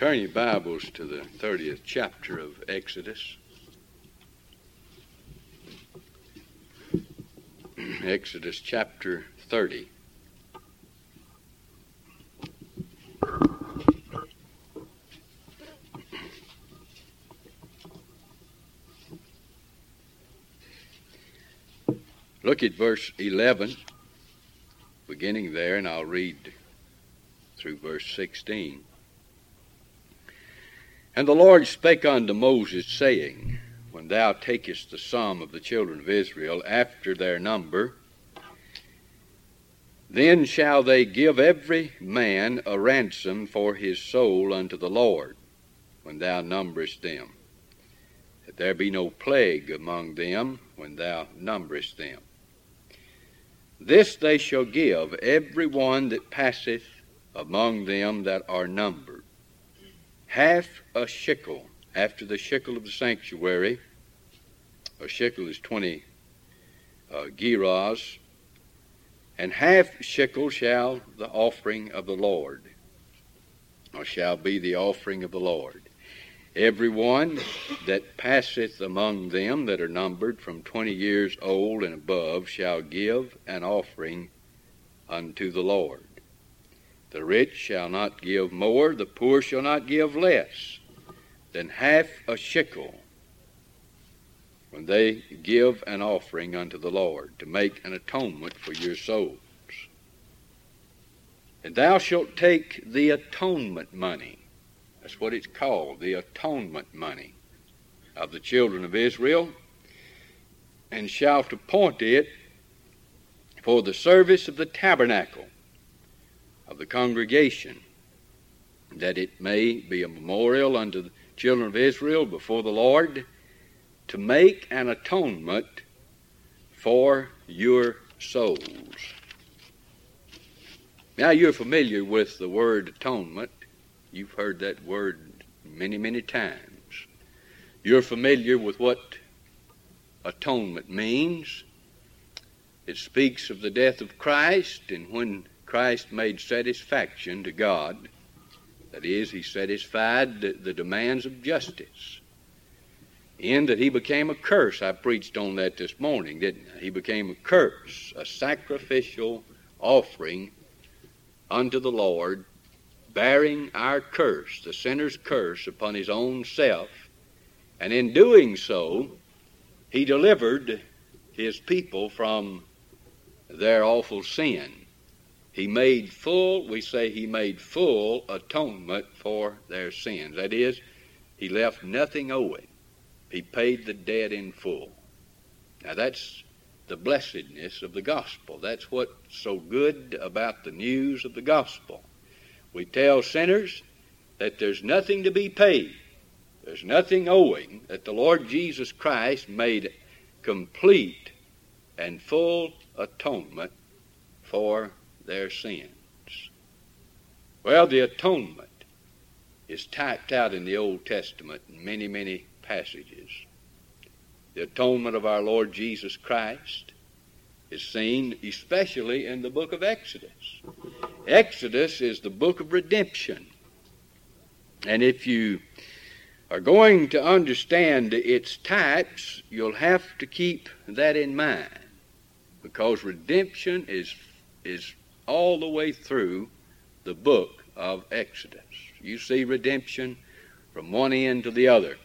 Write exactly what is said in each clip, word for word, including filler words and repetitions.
Turn your Bibles to the thirtieth chapter of Exodus. Exodus chapter thirty. Look at verse eleven, beginning there, and I'll read through verse sixteen. And the Lord spake unto Moses, saying, When thou takest the sum of the children of Israel after their number, then shall they give every man a ransom for his soul unto the Lord, when thou numberest them, that there be no plague among them when thou numberest them. This they shall give every one that passeth among them that are numbered, half a shekel after the shekel of the sanctuary. A shekel is twenty uh, gerahs, and half shekel shall the offering of the Lord, or shall be the offering of the Lord. Every one that passeth among them that are numbered from twenty years old and above shall give an offering unto the Lord. The rich shall not give more, the poor shall not give less than half a shekel when they give an offering unto the Lord, to make an atonement for your souls. And thou shalt take the atonement money, that's what it's called, the atonement money of the children of Israel, and shalt appoint it for the service of the tabernacle of the congregation, that it may be a memorial unto the children of Israel before the Lord, to make an atonement for your souls. Now, you're familiar with the word atonement. You've heard that word many, many times. You're familiar with what atonement means. It speaks of the death of Christ, and when Christ made satisfaction to God, that is, he satisfied the, the demands of justice, in that he became a curse. I preached on that this morning, didn't I? He became a curse, a sacrificial offering unto the Lord, bearing our curse, the sinner's curse, upon his own self. And in doing so, he delivered his people from their awful sin. He made full, we say he made full atonement for their sins. That is, he left nothing owing. He paid the debt in full. Now that's the blessedness of the gospel. That's what's so good about the news of the gospel. We tell sinners that there's nothing to be paid. There's nothing owing, that the Lord Jesus Christ made complete and full atonement for their sins. Well, the atonement is typed out in the Old Testament in many, many passages. The atonement of our Lord Jesus Christ is seen especially in the book of Exodus. Exodus is the book of redemption. And if you are going to understand its types, you'll have to keep that in mind, because redemption is is all the way through the book of Exodus. You see redemption from one end to the other.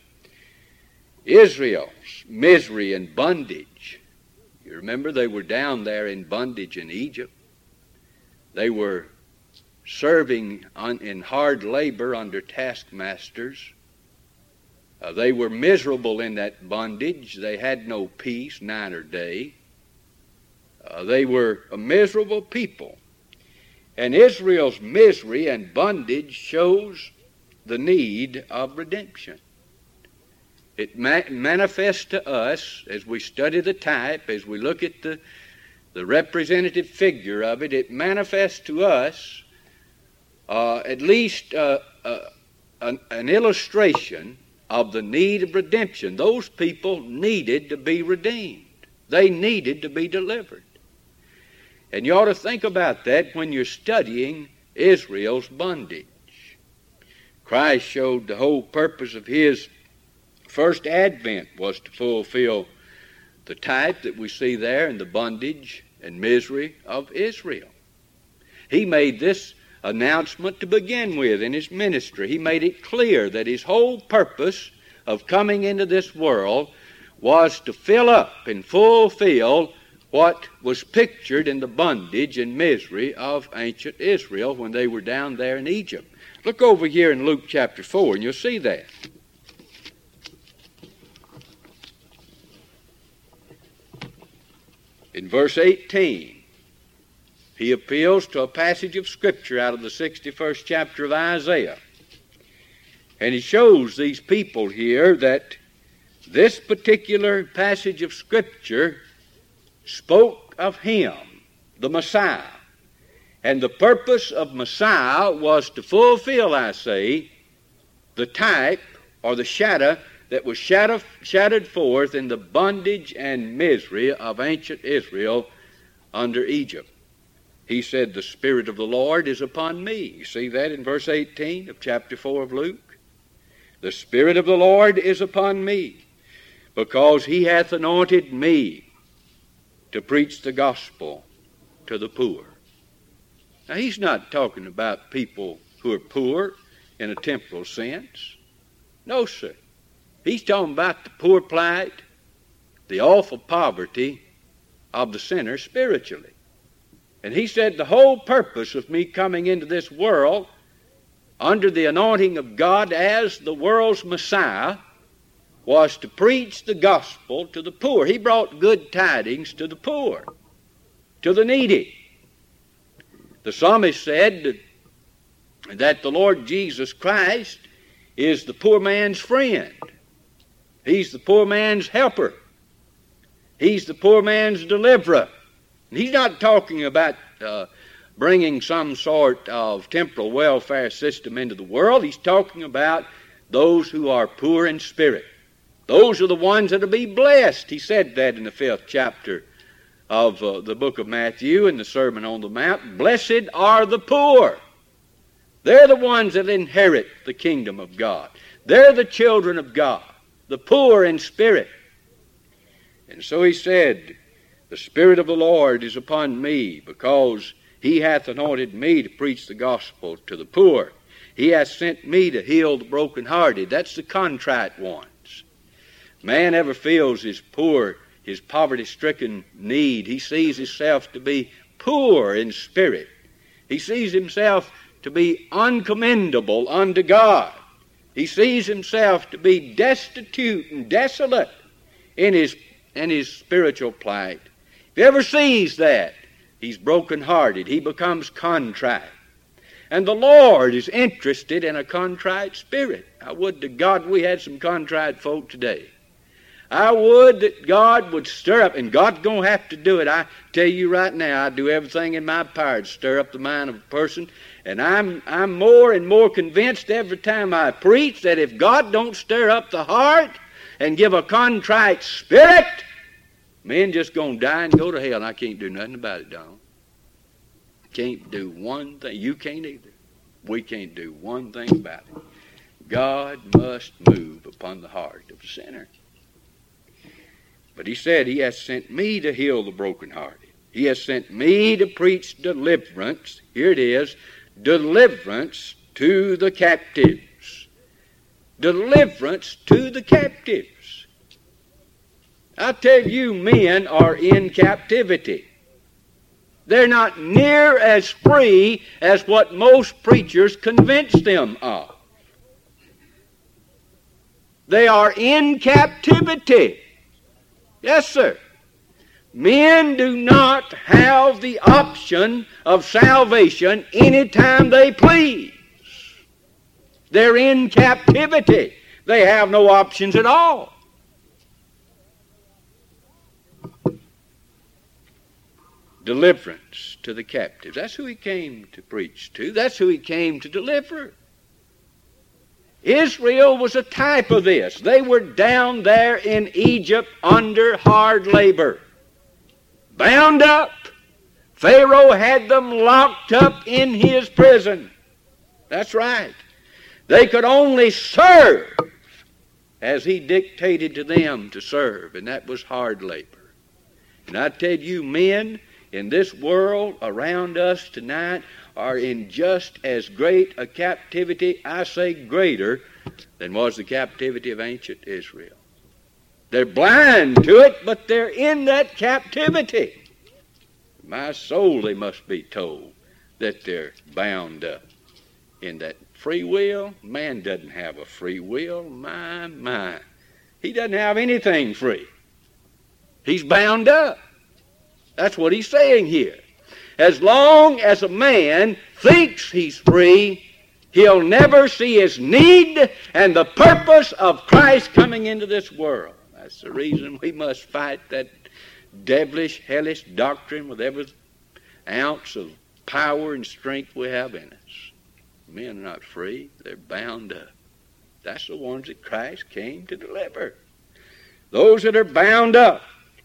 Israel's misery and bondage. You remember they were down there in bondage in Egypt. They were serving on, in hard labor under taskmasters. Uh, they were miserable in that bondage. They had no peace night or day. Uh, they were a miserable people. And Israel's misery and bondage shows the need of redemption. It ma- manifests to us as we study the type, as we look at the, the representative figure of it, it manifests to us uh, at least uh, uh, an, an illustration of the need of redemption. Those people needed to be redeemed. They needed to be delivered. And you ought to think about that when you're studying Israel's bondage. Christ showed the whole purpose of his first advent was to fulfill the type that we see there in the bondage and misery of Israel. He made this announcement to begin with in his ministry. He made it clear that his whole purpose of coming into this world was to fill up and fulfill what was pictured in the bondage and misery of ancient Israel when they were down there in Egypt. Look over here in Luke chapter four and you'll see that. In verse eighteen, he appeals to a passage of Scripture out of the sixty-first chapter of Isaiah. And he shows these people here that this particular passage of Scripture spoke of him, the Messiah. And the purpose of Messiah was to fulfill, I say, the type or the shadow that was shadow, shadowed forth in the bondage and misery of ancient Israel under Egypt. He said, the Spirit of the Lord is upon me. You see that in verse eighteen of chapter four of Luke? The Spirit of the Lord is upon me, because he hath anointed me to preach the gospel to the poor. Now, he's not talking about people who are poor in a temporal sense. No, sir. He's talking about the poor plight, the awful poverty of the sinner spiritually. And he said the whole purpose of me coming into this world under the anointing of God as the world's Messiah was to preach the gospel to the poor. He brought good tidings to the poor, to the needy. The psalmist said that the Lord Jesus Christ is the poor man's friend. He's the poor man's helper. He's the poor man's deliverer. And he's not talking about uh, bringing some sort of temporal welfare system into the world. He's talking about those who are poor in spirit. Those are the ones that will be blessed. He said that in the fifth chapter of uh, the book of Matthew in the Sermon on the Mount. Blessed are the poor. They're the ones that inherit the kingdom of God. They're the children of God, the poor in spirit. And so he said, the Spirit of the Lord is upon me, because he hath anointed me to preach the gospel to the poor. He hath sent me to heal the brokenhearted. That's the contrite ones. Man ever feels his poor, his poverty-stricken need. He sees himself to be poor in spirit. He sees himself to be uncommendable unto God. He sees himself to be destitute and desolate in his, in his spiritual plight. If he ever sees that, he's broken-hearted. He becomes contrite. And the Lord is interested in a contrite spirit. I would to God we had some contrite folk today. I would that God would stir up, and God's going to have to do it. I tell you right now, I do everything in my power to stir up the mind of a person. And I'm, I'm more and more convinced every time I preach that if God don't stir up the heart and give a contrite spirit, men just going to die and go to hell. And I can't do nothing about it, Donald. Can't do one thing. You can't either. We can't do one thing about it. God must move upon the heart of the sinner. But he said, he has sent me to heal the brokenhearted. He has sent me to preach deliverance. Here it is, deliverance to the captives. Deliverance to the captives. I tell you, men are in captivity. They're not near as free as what most preachers convince them of. They are in captivity. Yes, sir. Men do not have the option of salvation anytime they please. They're in captivity. They have no options at all. Deliverance to the captives. That's who he came to preach to. That's who he came to deliver. Israel was a type of this. They were down there in Egypt under hard labor, bound up. Pharaoh had them locked up in his prison. That's right. They could only serve as he dictated to them to serve, and that was hard labor. And I tell you, men in this world around us tonight are in just as great a captivity, I say greater, than was the captivity of ancient Israel. They're blind to it, but they're in that captivity. My soul, they must be told that they're bound up in that free will. Man doesn't have a free will. My, my. He doesn't have anything free. He's bound up. That's what he's saying here. As long as a man thinks he's free, he'll never see his need and the purpose of Christ coming into this world. That's the reason we must fight that devilish, hellish doctrine with every ounce of power and strength we have in us. Men are not free. They're bound up. That's the ones that Christ came to deliver. Those that are bound up.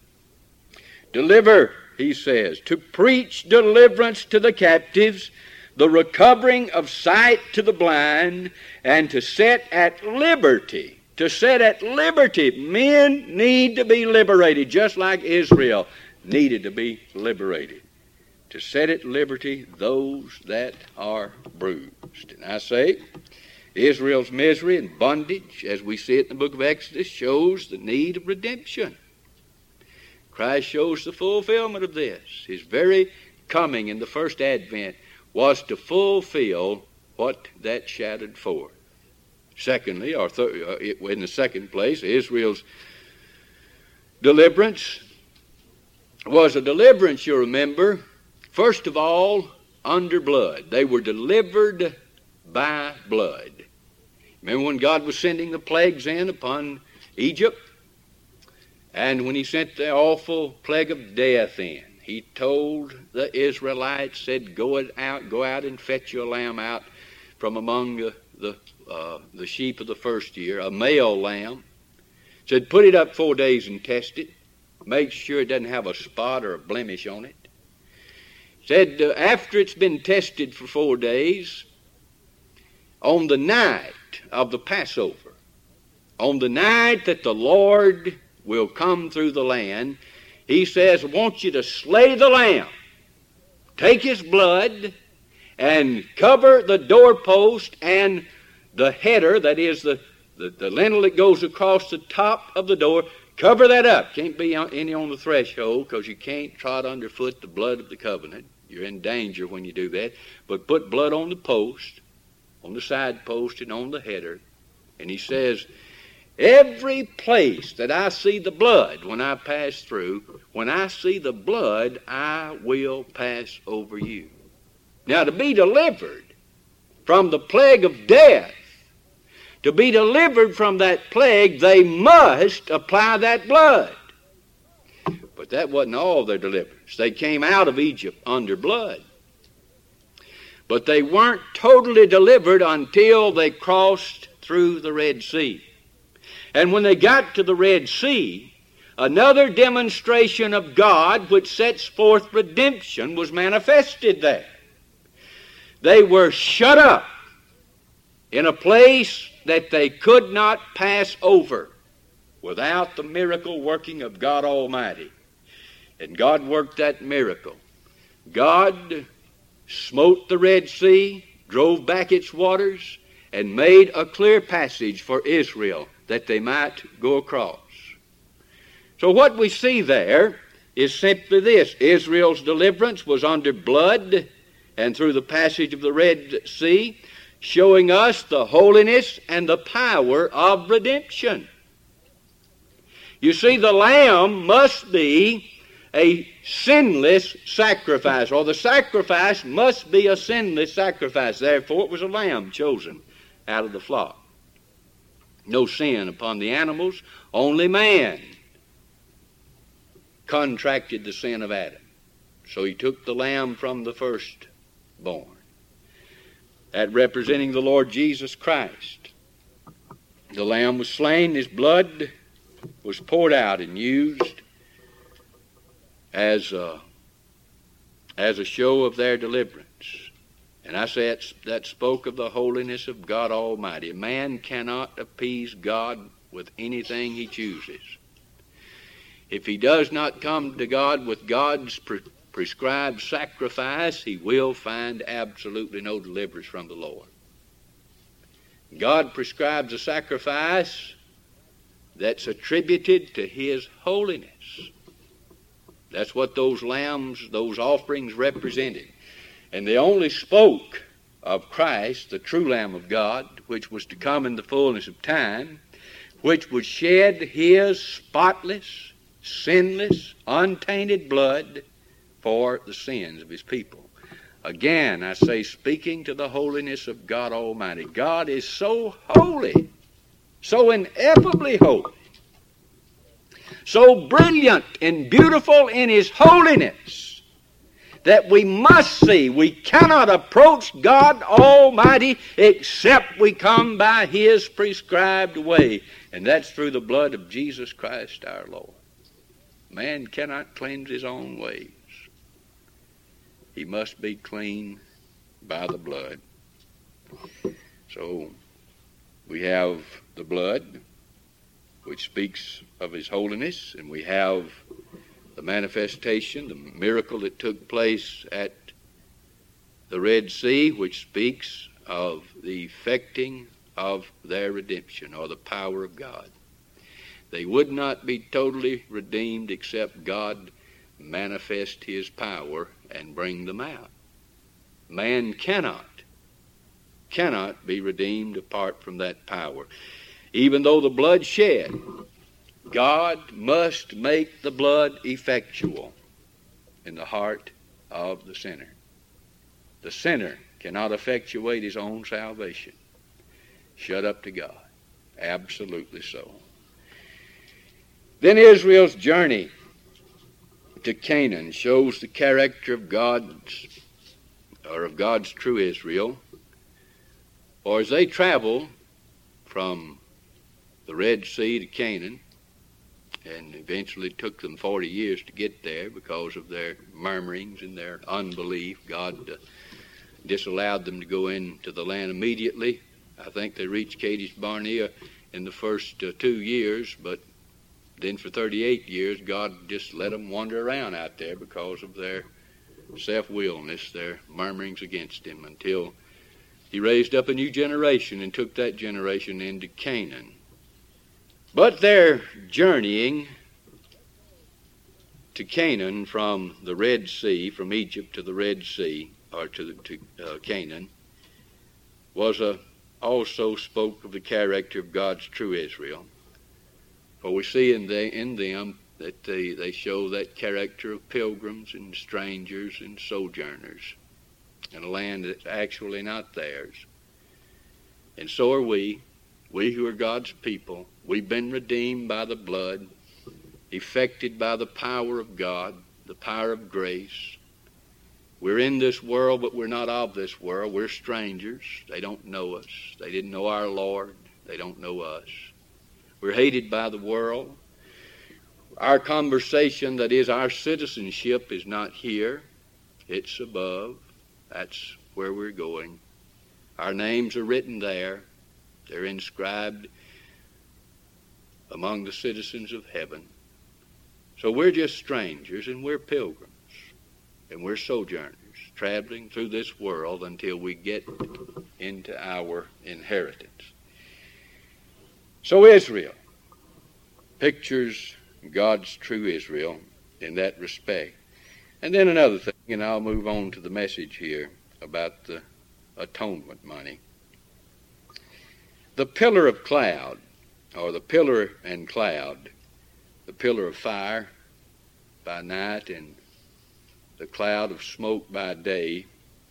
Deliver, he says, to preach deliverance to the captives, the recovering of sight to the blind, and to set at liberty. To set at liberty. Men need to be liberated, just like Israel needed to be liberated. To set at liberty those that are bruised. And I say, Israel's misery and bondage, as we see it in the book of Exodus, shows the need of redemption. Christ shows the fulfillment of this. His very coming in the first advent was to fulfill what that shadowed forth. Secondly, or th- in the second place, Israel's deliverance was a deliverance, you remember, first of all, under blood. They were delivered by blood. Remember when God was sending the plagues in upon Egypt? And when he sent the awful plague of death in, he told the Israelites, said, go out, go out and fetch your lamb out from among the, the, uh, the sheep of the first year, a male lamb. Said, put it up four days and test it. Make sure it doesn't have a spot or a blemish on it. Said, uh, after it's been tested for four days, on the night of the Passover, on the night that the Lord will come through the land, he says, I want you to slay the lamb. Take his blood and cover the doorpost and the header, that is the, the, the lintel that goes across the top of the door. Cover that up. Can't be any on the threshold because you can't trot underfoot the blood of the covenant. You're in danger when you do that. But put blood on the post, on the side post, and on the header. And he says, every place that I see the blood when I pass through, when I see the blood, I will pass over you. Now, to be delivered from the plague of death, to be delivered from that plague, they must apply that blood. But that wasn't all their deliverance. They came out of Egypt under blood. But they weren't totally delivered until they crossed through the Red Sea. And when they got to the Red Sea, another demonstration of God which sets forth redemption was manifested there. They were shut up in a place that they could not pass over without the miracle working of God Almighty. And God worked that miracle. God smote the Red Sea, drove back its waters, and made a clear passage for Israel that they might go across. So what we see there is simply this. Israel's deliverance was under blood and through the passage of the Red Sea, showing us the holiness and the power of redemption. You see, the lamb must be a sinless sacrifice, or the sacrifice must be a sinless sacrifice. Therefore, it was a lamb chosen out of the flock. No sin upon the animals, only man contracted the sin of Adam. So he took the lamb from the firstborn, that representing the Lord Jesus Christ. The lamb was slain, his blood was poured out and used as a, as a show of their deliverance. And I say that spoke of the holiness of God Almighty. Man cannot appease God with anything he chooses. If he does not come to God with God's pre- prescribed sacrifice, he will find absolutely no deliverance from the Lord. God prescribes a sacrifice that's attributed to his holiness. That's what those lambs, those offerings represented. And they only spoke of Christ, the true Lamb of God, which was to come in the fullness of time, which would shed his spotless, sinless, untainted blood for the sins of his people. Again, I say, speaking to the holiness of God Almighty. God is so holy, so ineffably holy, so brilliant and beautiful in his holiness, that we must see we cannot approach God Almighty except we come by his prescribed way, and that's through the blood of Jesus Christ our Lord. Man cannot cleanse his own ways. He must be clean by the blood. So we have the blood, which speaks of his holiness, and we have the manifestation, the miracle that took place at the Red Sea, which speaks of the effecting of their redemption, or the power of God. They would not be totally redeemed except God manifest his power and bring them out. Man cannot, cannot be redeemed apart from that power. Even though the blood shed, God must make the blood effectual in the heart of the sinner. The sinner cannot effectuate his own salvation. Shut up to God. Absolutely so. Then Israel's journey to Canaan shows the character of God's, or of God's true Israel. For as they travel from the Red Sea to Canaan, and eventually took them forty years to get there because of their murmurings and their unbelief, God uh, disallowed them to go into the land immediately. I think they reached Kadesh Barnea in the first uh, two years, but then for thirty-eight years, God just let them wander around out there because of their self-willingness, their murmurings against him, until he raised up a new generation and took that generation into Canaan. But their journeying to Canaan from the Red Sea, from Egypt to the Red Sea, or to, to uh, Canaan, was a, also spoke of the character of God's true Israel. For we see in, the, in them that they, they show that character of pilgrims and strangers and sojourners in a land that's actually not theirs. And so are we, we who are God's people. We've been redeemed by the blood, effected by the power of God, the power of grace. We're in this world, but we're not of this world. We're strangers. They don't know us. They didn't know our Lord. They don't know us. We're hated by the world. Our conversation, that is our citizenship, is not here. It's above. That's where we're going. Our names are written there. They're inscribed among the citizens of heaven. So we're just strangers, and we're pilgrims, and we're sojourners, traveling through this world until we get into our inheritance. So Israel pictures God's true Israel in that respect. And then another thing, and I'll move on to the message here about the atonement money. The pillar of cloud, or the pillar and cloud, the pillar of fire by night and the cloud of smoke by day,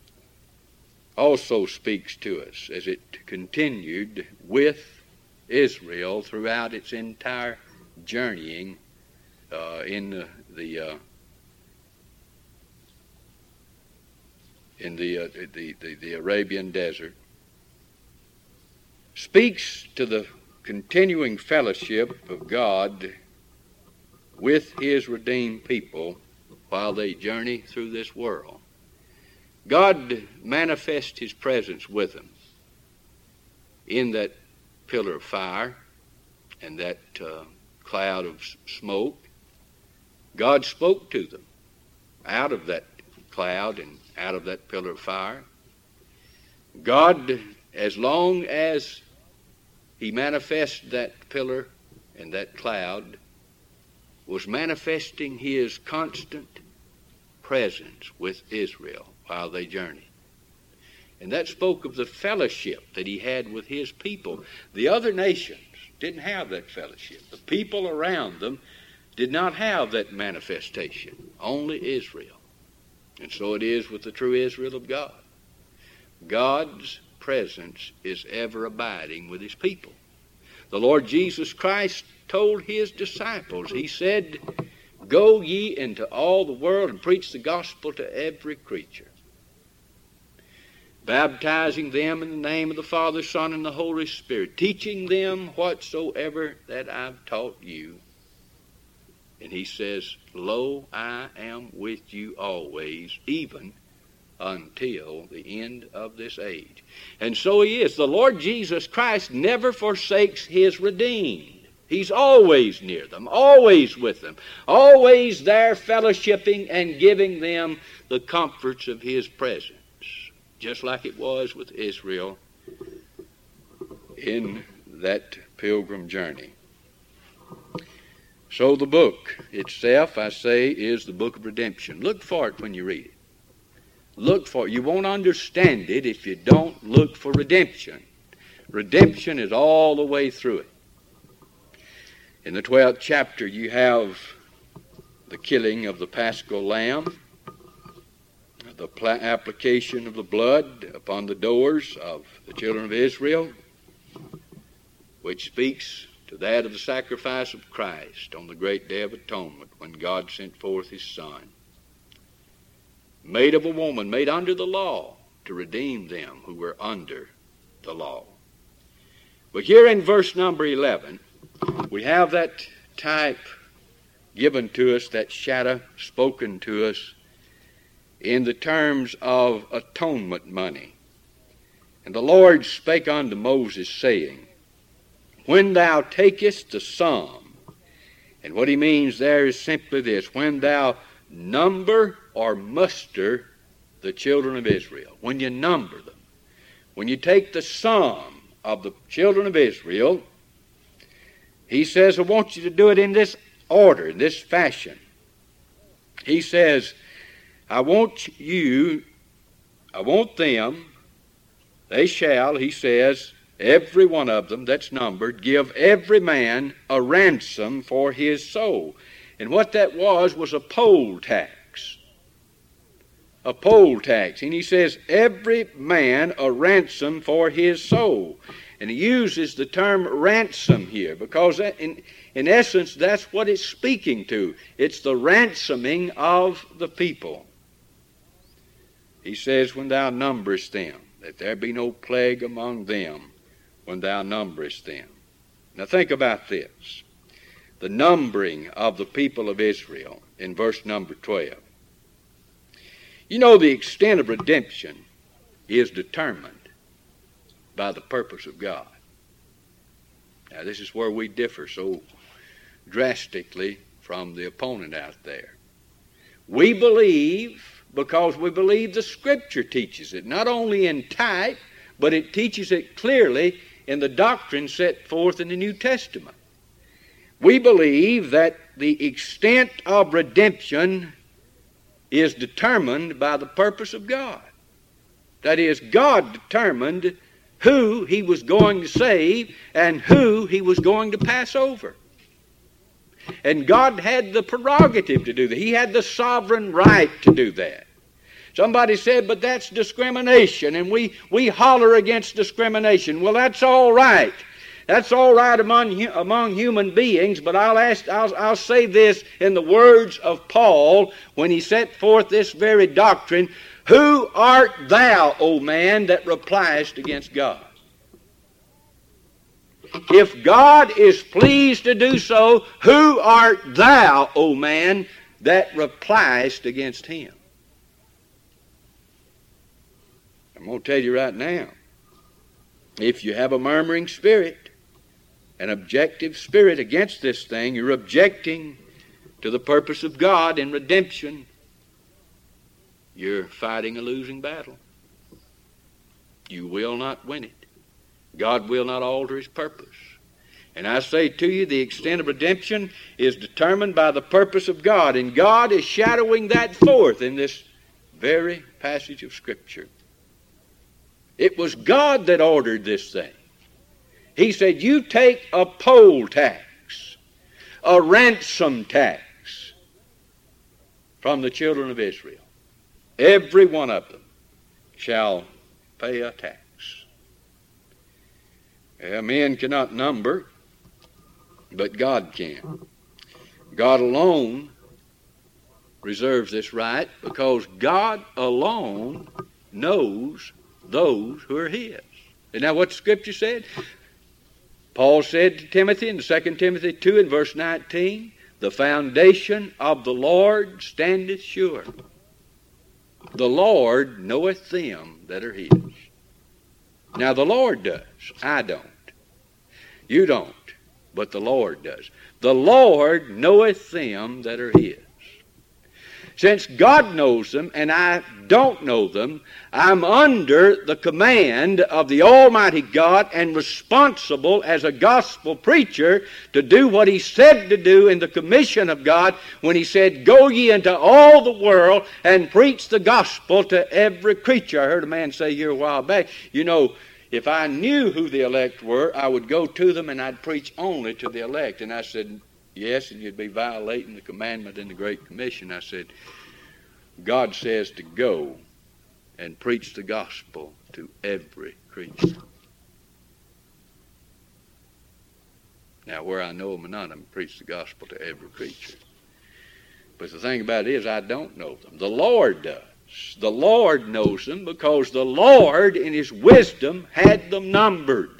also speaks to us as it continued with Israel throughout its entire journeying uh, in the, the uh, in the, uh, the, the the Arabian desert. Speaks to the continuing fellowship of God with his redeemed people while they journey through this world. God manifests his presence with them in that pillar of fire and that uh, cloud of smoke. God spoke to them out of that cloud and out of that pillar of fire. God, as long as he manifested that pillar and that cloud, was manifesting his constant presence with Israel while they journeyed. And that spoke of the fellowship that he had with his people. The other nations didn't have that fellowship. The people around them did not have that manifestation. Only Israel. And so it is with the true Israel of God. God's presence is ever abiding with his people. The Lord Jesus Christ told his disciples, he said, "Go ye into all the world and preach the gospel to every creature, baptizing them in the name of the Father, Son, and the Holy Spirit, teaching them whatsoever that I've taught you." And he says, "Lo, I am with you always, even until the end of this age." And so he is. The Lord Jesus Christ never forsakes his redeemed. He's always near them, always with them, always there fellowshipping and giving them the comforts of his presence, just like it was with Israel in that pilgrim journey. So the book itself, I say, is the book of redemption. Look for it when you read it. Look for it. You won't understand it if you don't look for redemption. Redemption is all the way through it. In the twelfth chapter, you have the killing of the Paschal lamb, the pl- application of the blood upon the doors of the children of Israel, which speaks to that of the sacrifice of Christ on the great day of atonement when God sent forth his Son, made of a woman, made under the law, to redeem them who were under the law. But here in verse number eleven, we have that type given to us, that shadow spoken to us in the terms of atonement money. "And the Lord spake unto Moses, saying, When thou takest the sum," and what he means there is simply this: when thou number or muster the children of Israel, when you number them, when you take the sum of the children of Israel, he says, I want you to do it in this order, in this fashion. He says, I want you, I want them, they shall, he says, every one of them that's numbered, give every man a ransom for his soul. And what that was was a poll tax. A poll tax. And he says, every man a ransom for his soul. And he uses the term ransom here because in, in essence that's what it's speaking to. It's the ransoming of the people. He says, when thou numberest them, that there be no plague among them when thou numberest them. Now think about this. The numbering of the people of Israel in verse number twelve. You know, the extent of redemption is determined by the purpose of God. Now this is where we differ so drastically from the opponent out there. We believe because we believe the Scripture teaches it, not only in type, but it teaches it clearly in the doctrine set forth in the New Testament. We believe that the extent of redemption is determined by the purpose of God. That is, God determined who he was going to save and who he was going to pass over. And God had the prerogative to do that. He had the sovereign right to do that. Somebody said, but that's discrimination, and we, we holler against discrimination. Well, that's all right. That's all right among, among human beings, but I'll, ask, I'll, I'll say this in the words of Paul when he set forth this very doctrine. Who art thou, O man, that repliest against God? If God is pleased to do so, who art thou, O man, that repliest against him? I'm going to tell you right now, if you have a murmuring spirit, an objective spirit against this thing, you're objecting to the purpose of God in redemption, you're fighting a losing battle. You will not win it. God will not alter his purpose. And I say to you, the extent of redemption is determined by the purpose of God, and God is shadowing that forth in this very passage of Scripture. It was God that ordered this thing. He said, you take a poll tax, a ransom tax from the children of Israel. Every one of them shall pay a tax. Yeah, men cannot number, but God can. God alone reserves this right because God alone knows those who are his. Isn't that what the Scripture said? Paul said to Timothy in Second Timothy two and verse nineteen, the foundation of the Lord standeth sure. The Lord knoweth them that are his. Now the Lord does. I don't. You don't. But the Lord does. The Lord knoweth them that are his. Since God knows them and I don't know them, I'm under the command of the Almighty God and responsible as a gospel preacher to do what he said to do in the commission of God when he said, go ye into all the world and preach the gospel to every creature. I heard a man say here a while back, you know, if I knew who the elect were, I would go to them and I'd preach only to the elect. And I said, yes, and you'd be violating the commandment in the Great Commission. I said, God says to go and preach the gospel to every creature. Now, where I know them or not, I'm preach the gospel to every creature. But the thing about it is, I don't know them. The Lord does. The Lord knows them because the Lord, in his wisdom, had them numbered.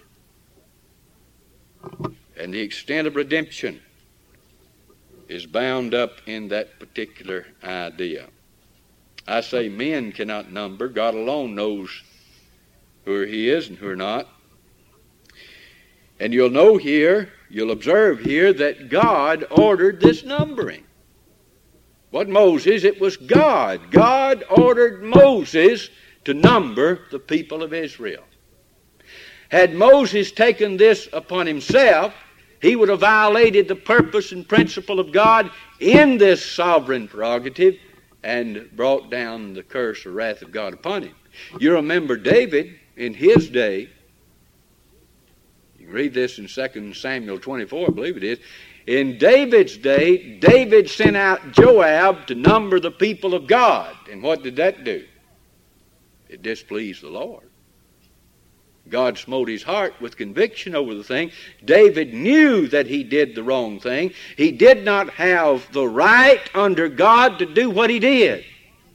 And the extent of redemption is bound up in that particular idea. I say men cannot number. God alone knows who he is and who are not. And you'll know here, you'll observe here that God ordered this numbering. What Moses? It was God. God ordered Moses to number the people of Israel. Had Moses taken this upon himself, he would have violated the purpose and principle of God in this sovereign prerogative and brought down the curse or wrath of God upon him. You remember David in his day. You can read this in Second Samuel twenty-four, I believe it is. In David's day, David sent out Joab to number the people of God. And what did that do? It displeased the Lord. God smote his heart with conviction over the thing. David knew that he did the wrong thing. He did not have the right under God to do what he did.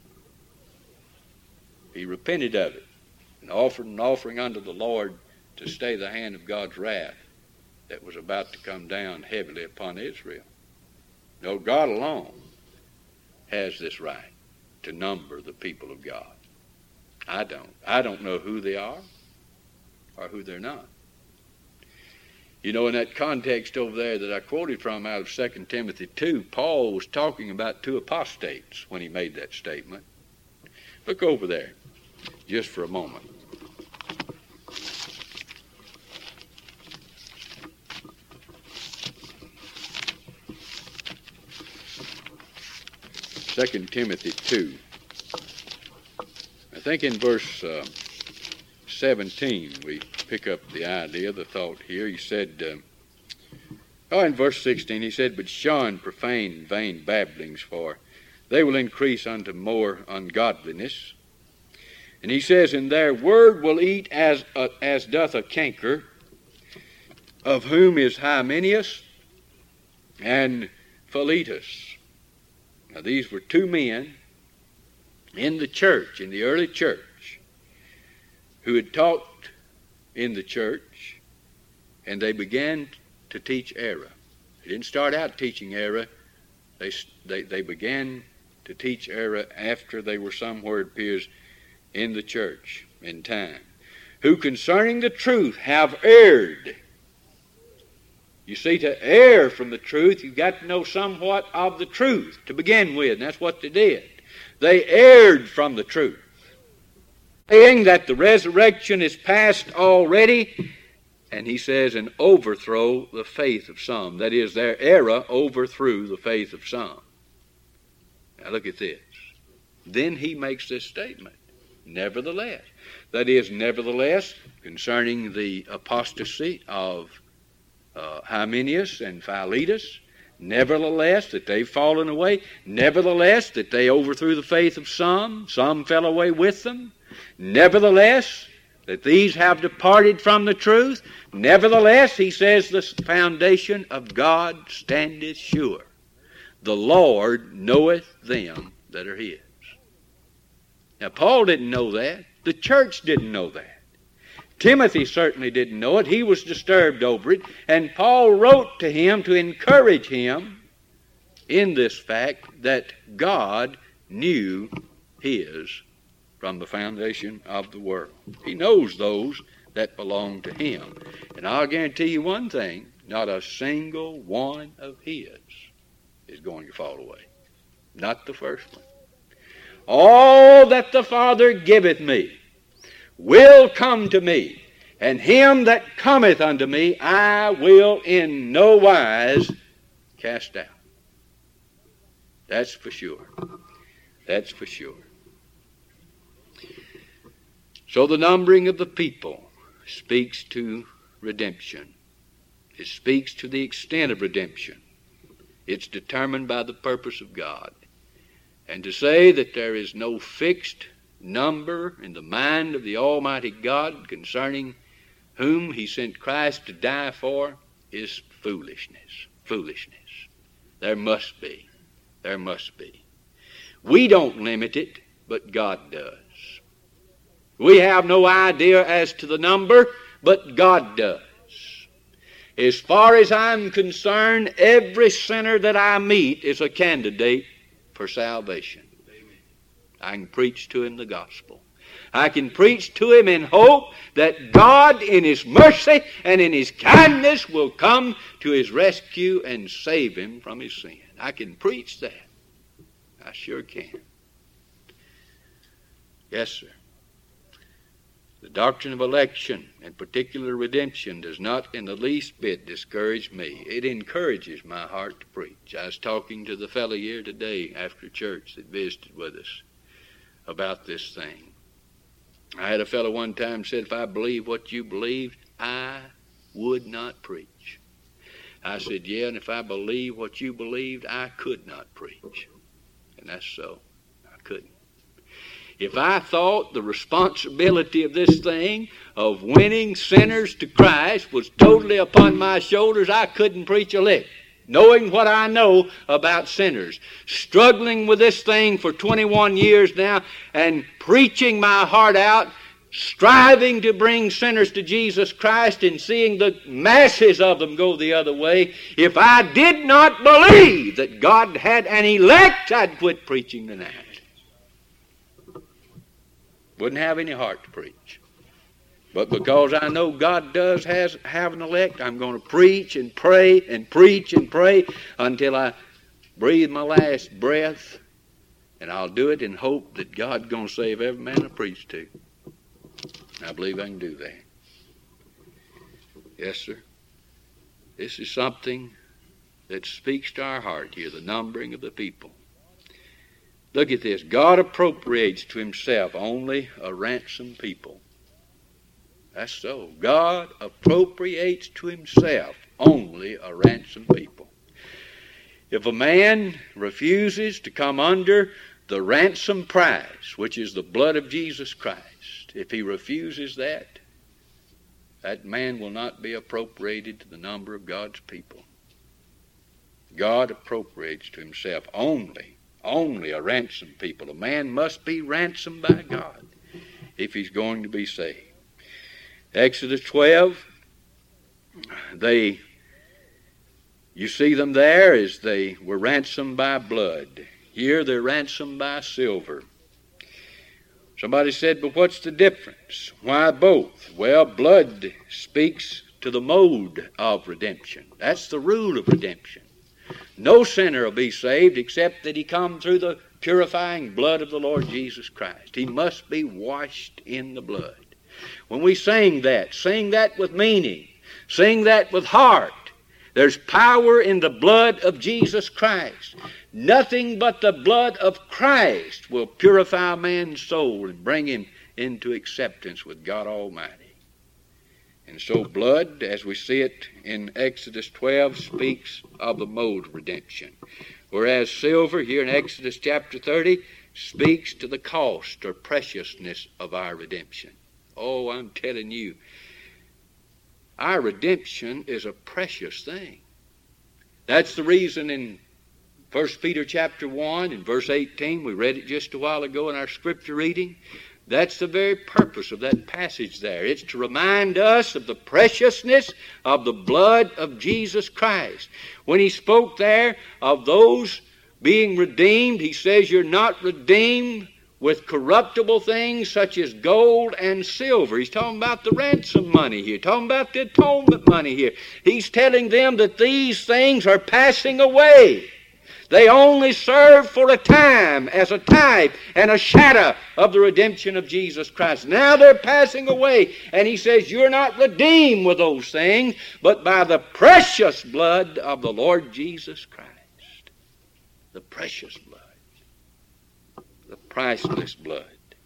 He repented of it and offered an offering unto the Lord to stay the hand of God's wrath that was about to come down heavily upon Israel. No, God alone has this right to number the people of God. I don't. I don't know who they are or who they're not. You know, in that context over there that I quoted from out of Second Timothy two, Paul was talking about two apostates when he made that statement. Look over there just for a moment. Second Timothy two. I think in verse uh, seventeen we pick up the idea, the thought here. He said, uh, oh, in verse sixteen he said, but shun profane, vain babblings, for they will increase unto more ungodliness. And he says, and their word will eat as uh, as doth a canker, of whom is Hymenaeus and Philetus. Now, these were two men in the church, in the early church, who had taught in the church, and they began to teach error. They didn't start out teaching error. They, they, they began to teach error after they were somewhere, it appears, in the church. in time, who concerning the truth have erred. You see, to err from the truth, you've got to know somewhat of the truth to begin with, and that's what they did. They erred from the truth, saying that the resurrection is past already, and he says, and overthrow the faith of some. That is, their error overthrew the faith of some. Now look at this. Then he makes this statement, nevertheless. That is, nevertheless, concerning the apostasy of uh, Hymenaeus and Philetus, nevertheless, that they've fallen away, nevertheless, that they overthrew the faith of some, some fell away with them, nevertheless, that these have departed from the truth, nevertheless, he says, the foundation of God standeth sure. The Lord knoweth them that are his. Now, Paul didn't know that. The church didn't know that. Timothy certainly didn't know it. He was disturbed over it. And Paul wrote to him to encourage him in this fact that God knew his from the foundation of the world. He knows those that belong to him. And I'll guarantee you one thing, not a single one of his is going to fall away. Not the first one. All that the Father giveth me will come to me, and him that cometh unto me I will in no wise cast out. That's for sure. That's for sure. So the numbering of the people speaks to redemption. It speaks to the extent of redemption. It's determined by the purpose of God. And to say that there is no fixed number in the mind of the Almighty God concerning whom he sent Christ to die for is foolishness. Foolishness. There must be. There must be. We don't limit it, but God does. We have no idea as to the number, but God does. As far as I'm concerned, every sinner that I meet is a candidate for salvation. I can preach to him the gospel. I can preach to him in hope that God in his mercy and in his kindness will come to his rescue and save him from his sin. I can preach that. I sure can. Yes, sir. The doctrine of election and particular redemption does not in the least bit discourage me. It encourages my heart to preach. I was talking to the fellow here today after church that visited with us about this thing. I had a fellow one time said, if I believed what you believed, I would not preach. I said, yeah, and if I believed what you believed, I could not preach. And that's so. I couldn't. If I thought the responsibility of this thing of winning sinners to Christ was totally upon my shoulders, I couldn't preach a lick. Knowing what I know about sinners, struggling with this thing for twenty-one years now and preaching my heart out, striving to bring sinners to Jesus Christ and seeing the masses of them go the other way, if I did not believe that God had an elect, I'd quit preaching tonight. Wouldn't have any heart to preach. But because I know God does has, have an elect, I'm going to preach and pray and preach and pray until I breathe my last breath. And I'll do it in hope that God's going to save every man I preach to. I believe I can do that. Yes, sir. This is something that speaks to our heart here, the numbering of the people. Look at this. God appropriates to himself only a ransomed people. That's so. God appropriates to himself only a ransomed people. If a man refuses to come under the ransom price, which is the blood of Jesus Christ, if he refuses that, that man will not be appropriated to the number of God's people. God appropriates to himself only, only a ransomed people. A man must be ransomed by God if he's going to be saved. Exodus twelve, they, you see them there as they were ransomed by blood. Here they're ransomed by silver. Somebody said, but what's the difference? Why both? Well, blood speaks to the mode of redemption. That's the rule of redemption. No sinner will be saved except that he come through the purifying blood of the Lord Jesus Christ. He must be washed in the blood. When we sing that, sing that with meaning. Sing that with heart. There's power in the blood of Jesus Christ. Nothing but the blood of Christ will purify a man's soul and bring him into acceptance with God Almighty. And so blood, as we see it in Exodus twelve, speaks of the mode of redemption. Whereas silver, here in Exodus chapter thirty, speaks to the cost or preciousness of our redemption. Oh, I'm telling you, our redemption is a precious thing. That's the reason in First Peter chapter one and verse eighteen, we read it just a while ago in our scripture reading. That's the very purpose of that passage there. It's to remind us of the preciousness of the blood of Jesus Christ. When he spoke there of those being redeemed, he says you're not redeemed with corruptible things such as gold and silver. He's talking about the ransom money here, talking about the atonement money here. He's telling them that these things are passing away. They only serve for a time as a type and a shadow of the redemption of Jesus Christ. Now they're passing away. And he says, you're not redeemed with those things, but by the precious blood of the Lord Jesus Christ. The precious blood. The priceless blood.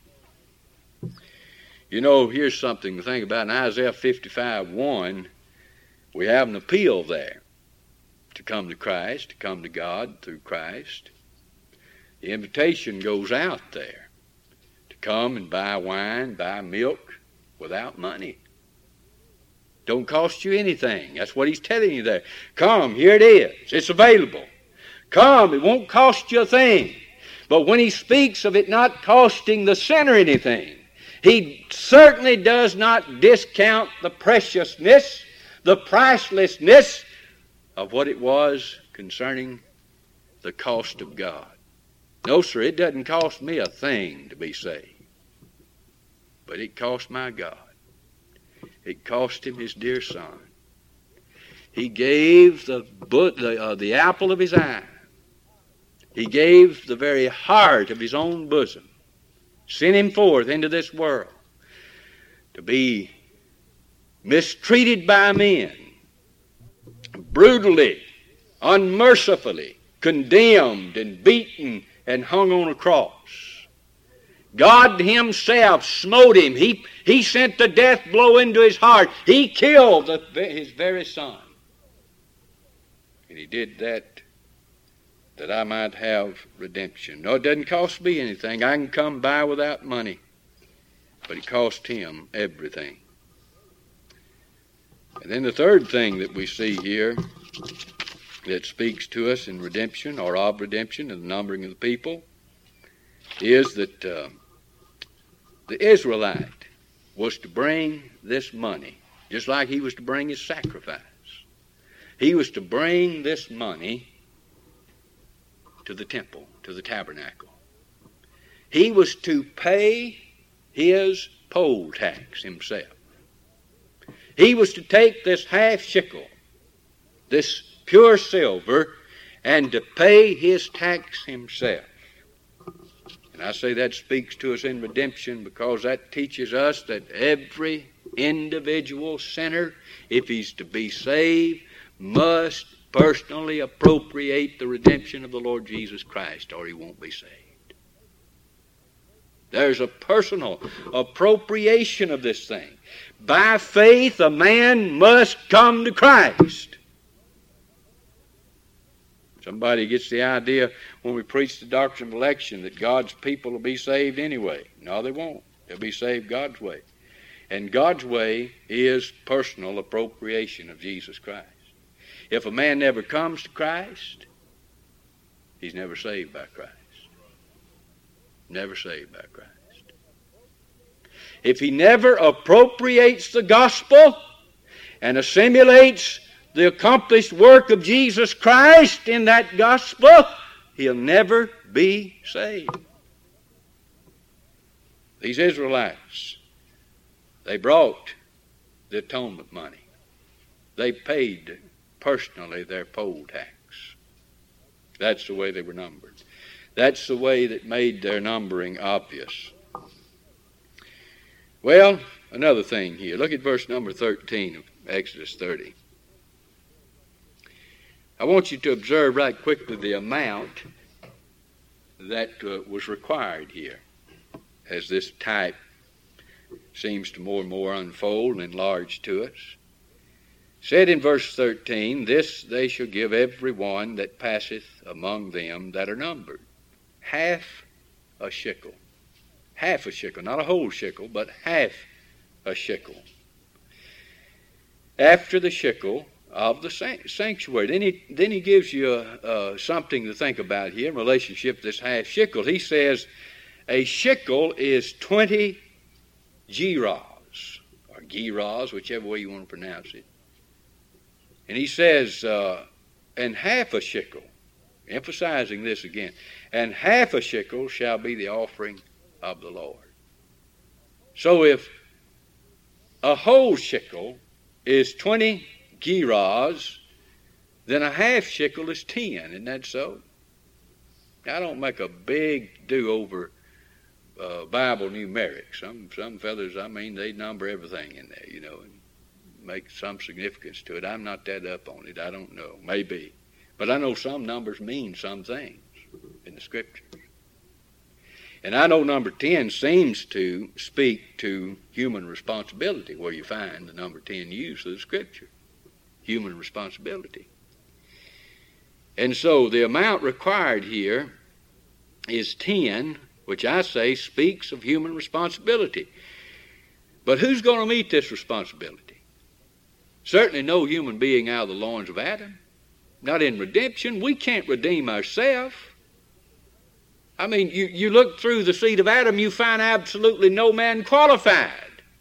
You know, here's something to think about. In Isaiah fifty-five one, we have an appeal there. To come to Christ, to come to God through Christ. The invitation goes out there to come and buy wine, buy milk without money. Don't cost you anything. That's what he's telling you there. Come, here it is. It's available. Come, it won't cost you a thing. But when he speaks of it not costing the sinner anything, he certainly does not discount the preciousness, the pricelessness of what it was concerning the cost of God. No, sir, it doesn't cost me a thing to be saved. But it cost my God. It cost him his dear Son. He gave the, the, uh, the apple of his eye. He gave the very heart of his own bosom. Sent him forth into this world to be mistreated by men, brutally, unmercifully condemned and beaten and hung on a cross. God himself smote him. He, he sent the death blow into his heart. He killed the, his very Son. And he did that that I might have redemption. No, it doesn't cost me anything. I can come by without money. But it cost him everything. And then the third thing that we see here that speaks to us in redemption or of redemption and the numbering of the people is that uh, the Israelite was to bring this money just like he was to bring his sacrifice. He was to bring this money to the temple, to the tabernacle. He was to pay his poll tax himself. He was to take this half shekel, this pure silver, and to pay his tax himself. And I say that speaks to us in redemption because that teaches us that every individual sinner, if he's to be saved, must personally appropriate the redemption of the Lord Jesus Christ, or he won't be saved. There's a personal appropriation of this thing. By faith, a man must come to Christ. Somebody gets the idea when we preach the doctrine of election that God's people will be saved anyway. No, they won't. They'll be saved God's way. And God's way is personal appropriation of Jesus Christ. If a man never comes to Christ, he's never saved by Christ. Never saved by Christ. If he never appropriates the gospel and assimilates the accomplished work of Jesus Christ in that gospel, he'll never be saved. These Israelites, they brought the atonement money. They paid personally their poll tax. That's the way they were numbered. That's the way that made their numbering obvious. Well, another thing here. Look at verse number thirteen of Exodus thirty. I want you to observe right quickly the amount that uh, was required here as this type seems to more and more unfold and enlarge to us. Said in verse thirteen, this they shall give every one that passeth among them that are numbered. Half a shekel. Half a shekel, not a whole shekel, but half a shekel. After the shekel of the sanctuary. Then he, then he gives you uh, something to think about here in relationship to this half shekel. He says a shekel is twenty gerahs, or gerahs, whichever way you want to pronounce it. And he says, uh, and half a shekel, emphasizing this again, and half a shekel shall be the offering of the Lord. So if a whole shekel is twenty gerahs, then a half shekel is ten. Isn't that so? I don't make a big do over uh, Bible numerics. Some some fellas, I mean, they number everything in there, you know, and make some significance to it. I'm not that up on it. I don't know. Maybe. But I know some numbers mean some things in the Scriptures. And I know number ten seems to speak to human responsibility, where you find the number ten used in the Scripture. Human responsibility. And so the amount required here is ten, which I say speaks of human responsibility. But who's going to meet this responsibility? Certainly no human being out of the loins of Adam. Not in redemption. We can't redeem ourselves. I mean, you, you look through the seed of Adam, you find absolutely no man qualified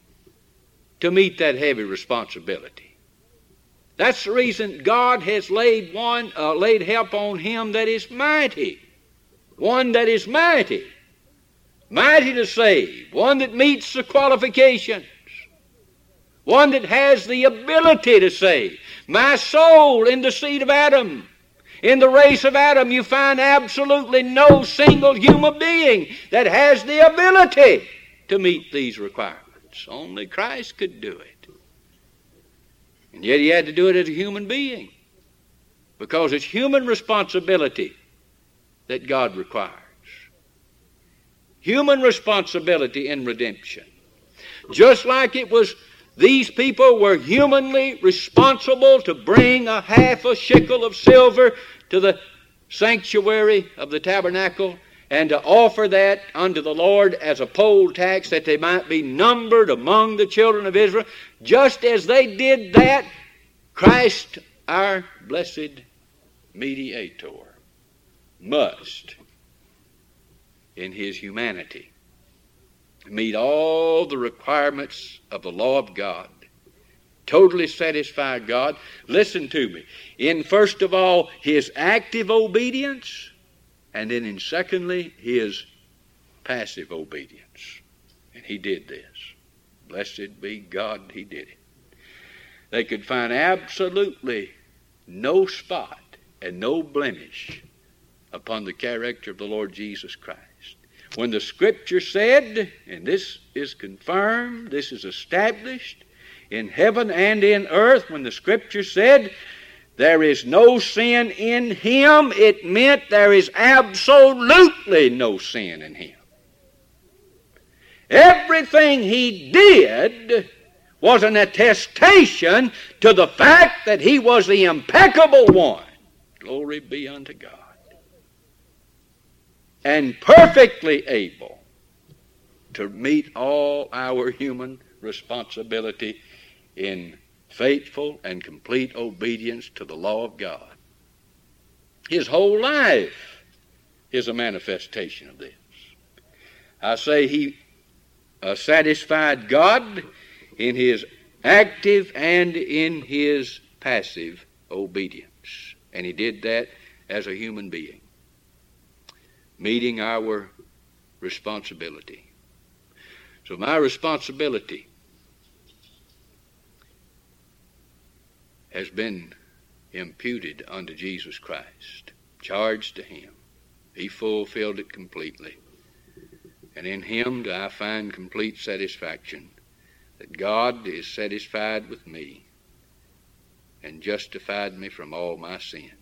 to meet that heavy responsibility. That's the reason God has laid one, uh, laid help on him that is mighty. One that is mighty. Mighty to save. One that meets the qualifications. One that has the ability to save. My soul in the seed of Adam. In the race of Adam, you find absolutely no single human being that has the ability to meet these requirements. Only Christ could do it. And yet he had to do it as a human being. Because it's human responsibility that God requires. Human responsibility in redemption. Just like it was, these people were humanly responsible to bring a half a shekel of silver to the sanctuary of the tabernacle and to offer that unto the Lord as a poll tax that they might be numbered among the children of Israel. Just as they did that, Christ, our blessed mediator, must, in his humanity, meet all the requirements of the law of God, totally satisfy God. Listen to me. In first of all, his active obedience, and then in secondly, his passive obedience. And he did this. Blessed be God, he did it. They could find absolutely no spot and no blemish upon the character of the Lord Jesus Christ. When the Scripture said, and this is confirmed, this is established in heaven and in earth, when the Scripture said, there is no sin in him, it meant there is absolutely no sin in him. Everything he did was an attestation to the fact that he was the impeccable one. Glory be unto God. And perfectly able to meet all our human responsibility in faithful and complete obedience to the law of God. His whole life is a manifestation of this. I say he uh, satisfied God in his active and in his passive obedience. And he did that as a human being, meeting our responsibility. So my responsibility has been imputed unto Jesus Christ, charged to him. He fulfilled it completely. And in him do I find complete satisfaction that God is satisfied with me and justified me from all my sins.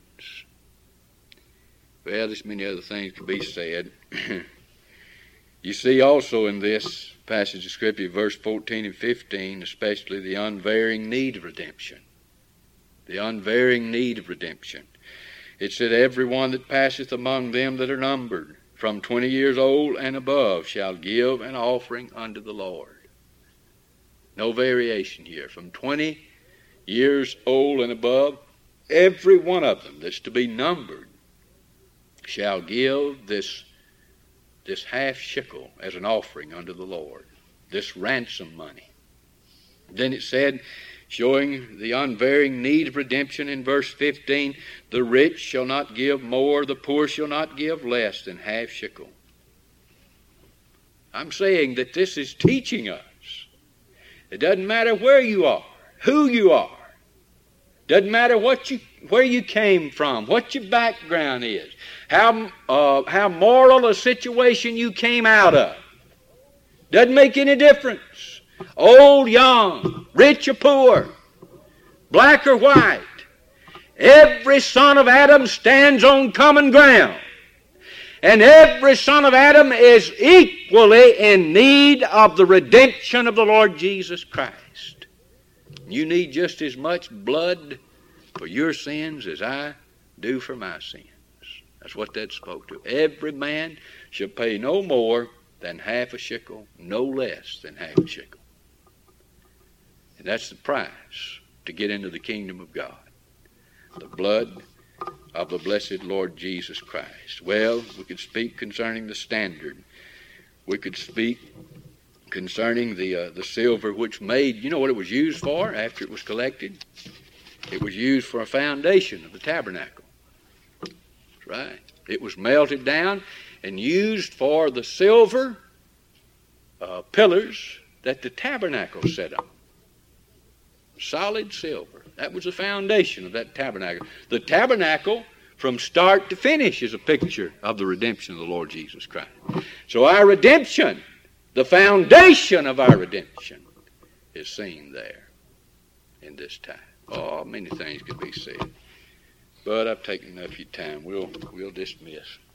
Well, there's many other things to be said. You see also in this passage of Scripture, verse fourteen and fifteen, especially the unvarying need of redemption. The unvarying need of redemption. It said, every one that passeth among them that are numbered, from twenty years old and above, shall give an offering unto the Lord. No variation here. From twenty years old and above, every one of them that's to be numbered shall give this, this half shekel as an offering unto the Lord, this ransom money. Then it said, showing the unvarying need of redemption in verse fifteen, the rich shall not give more, the poor shall not give less than half shekel. I'm saying that this is teaching us. It doesn't matter where you are, who you are. Doesn't matter what you, where you came from, what your background is, how, uh, how moral a situation you came out of. Doesn't make any difference. Old, young, rich or poor, black or white. Every son of Adam stands on common ground. And every son of Adam is equally in need of the redemption of the Lord Jesus Christ. You need just as much blood for your sins as I do for my sins. That's what that spoke to. Every man shall pay no more than half a shekel, no less than half a shekel. And that's the price to get into the kingdom of God. The blood of the blessed Lord Jesus Christ. Well, we could speak concerning the standard. We could speak concerning the uh, the silver which made, you know what it was used for after it was collected? It was used for a foundation of the tabernacle. That's right. It was melted down and used for the silver uh, pillars that the tabernacle set on. Solid silver. That was the foundation of that tabernacle. The tabernacle, from start to finish, is a picture of the redemption of the Lord Jesus Christ. So our redemption, the foundation of our redemption, is seen there in this time. Oh, many things could be said. But I've taken enough of your time. We'll, we'll dismiss.